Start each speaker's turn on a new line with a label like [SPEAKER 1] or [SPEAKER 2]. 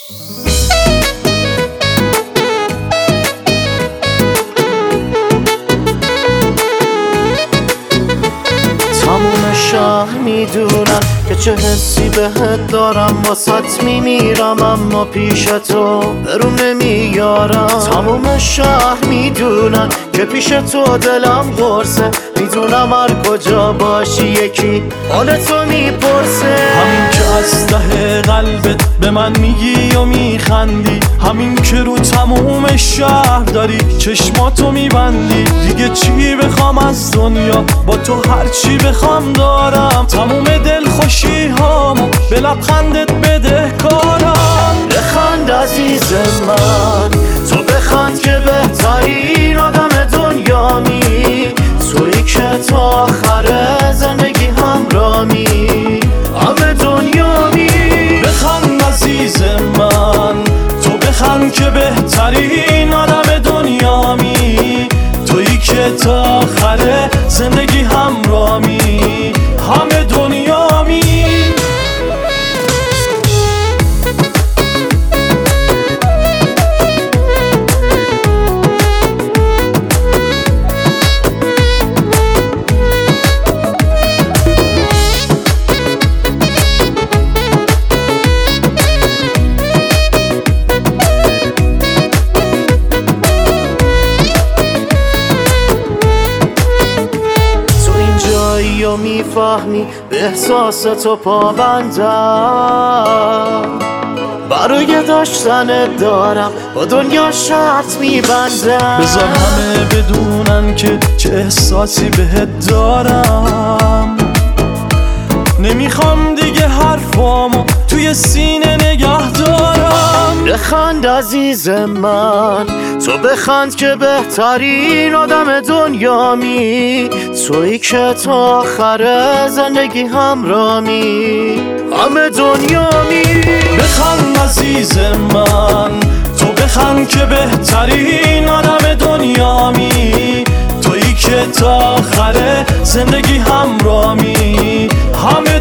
[SPEAKER 1] تموم شهر میدونن که چه حسی بهت دارم، واسط میمیرم اما پیش تو برون نمیارم. تموم شهر میدونن که پیش تو دلم قرصه، میدونم هر کجا باشی یکی حال تو میپرسه.
[SPEAKER 2] همین که از ته قلبت به من میگی و میخندی، همین که رو تموم شهر داری چشماتو میبندی، دیگه چی بخوام از دنیا، با تو هر چی بخوام دارم. تموم دل خوشی هامو به لبخندت بده کارم.
[SPEAKER 1] بخند عزیز من، تو بخند که بهترین آدم دنیامی، تویی که تا آخر زندگی همرامی، همه دنیامی.
[SPEAKER 2] بخند عزیز من، تو بخند که بهترین آدم دنیامی، تویی که تا آخر زندگی همرامی، همه دنیامی.
[SPEAKER 1] یا میفهمی به احساس تو پابندم، برای داشتنت دارم با دنیا شرط میبندم.
[SPEAKER 2] بذار همه بدونن که چه احساسی بهت دارم، نمیخوام دیگه حرفامو توی سینه نگه دارم.
[SPEAKER 1] بخند عزیز من، تو بخند که بهترین آدم دنیامی، تویی که تا آخر زندگی همرامی، همه دنیامی.
[SPEAKER 2] بخند عزیز من، تو بخند که بهترین آدم دنیامی، تویی که تا آخر زندگی همرامی، همه